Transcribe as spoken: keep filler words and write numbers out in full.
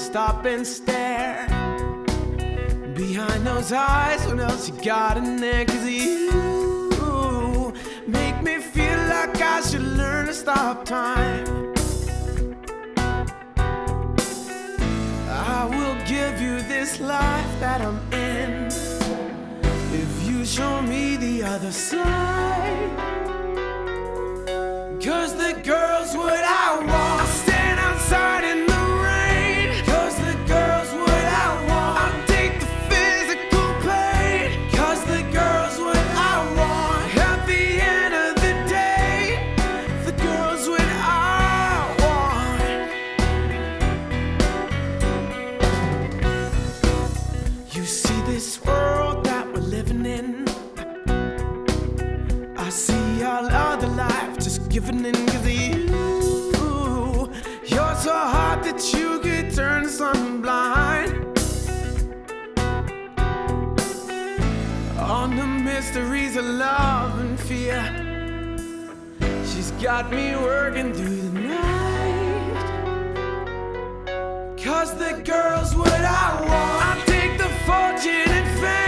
stop and stare. Behind those eyes, what else you got in there? 'Cause you make me feel like I should learn to stop time. I will give you this life that I'm in if you show me the other side. 'Cause the girl's what I want. I'll stand outside in the rain. 'Cause the girl's what I want. I'll take the physical pain. 'Cause the girl's what I want. At the end of the day, the girl's what I want. You see this world that we're living in, I see all other life just giving in. 'Cause you, you're so hot that you could turn the sun blind. On the mysteries of love and fear, she's got me working through the night. 'Cause the girl's what I want. I take the fortune and fame.